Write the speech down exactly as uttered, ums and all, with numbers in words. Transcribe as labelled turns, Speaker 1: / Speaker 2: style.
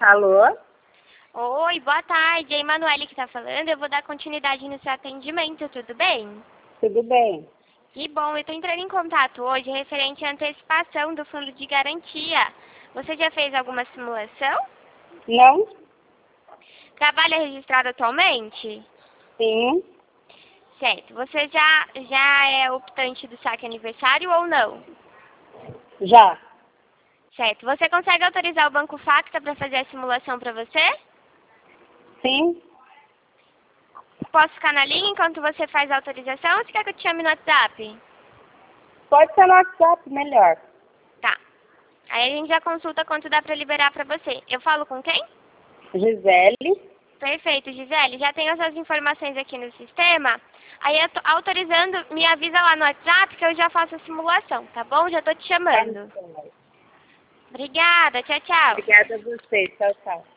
Speaker 1: Alô?
Speaker 2: Oi, boa tarde. É a Emanuele que tá falando. Eu vou dar continuidade no seu atendimento, tudo bem?
Speaker 1: Tudo bem?
Speaker 2: Que bom, eu tô entrando em contato hoje referente à antecipação do fundo de garantia. Você já fez alguma simulação?
Speaker 1: Não?
Speaker 2: Trabalha registrado atualmente?
Speaker 1: Sim.
Speaker 2: Certo. Você já, já é optante do saque aniversário ou não?
Speaker 1: Já.
Speaker 2: Certo. Você consegue autorizar o Banco Facta para fazer a simulação para você?
Speaker 1: Sim.
Speaker 2: Posso ficar na linha enquanto você faz a autorização ou você quer que eu te chame no WhatsApp?
Speaker 1: Pode ser no WhatsApp, melhor.
Speaker 2: Tá. Aí a gente já consulta quanto dá para liberar para você. Eu falo com quem?
Speaker 1: Gisele.
Speaker 2: Perfeito, Gisele. Já tenho essas informações aqui no sistema. Aí eu tô autorizando, me avisa lá no WhatsApp que eu já faço a simulação, tá bom? Já tô te
Speaker 1: Tá
Speaker 2: chamando.
Speaker 1: bom.
Speaker 2: Obrigada, tchau, tchau.
Speaker 1: Obrigada a você. Tchau, tchau.